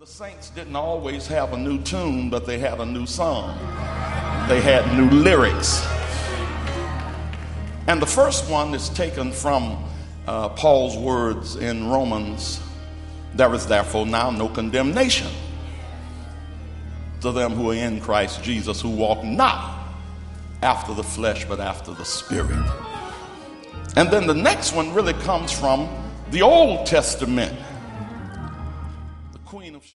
The saints didn't always have a new tune, but they had a new song. They had new lyrics. And the first one is taken from Paul's words in Romans. There is therefore now no condemnation to them who are in Christ Jesus, who walk not after the flesh, but after the Spirit. And then the next one really comes from the Old Testament. The Queen of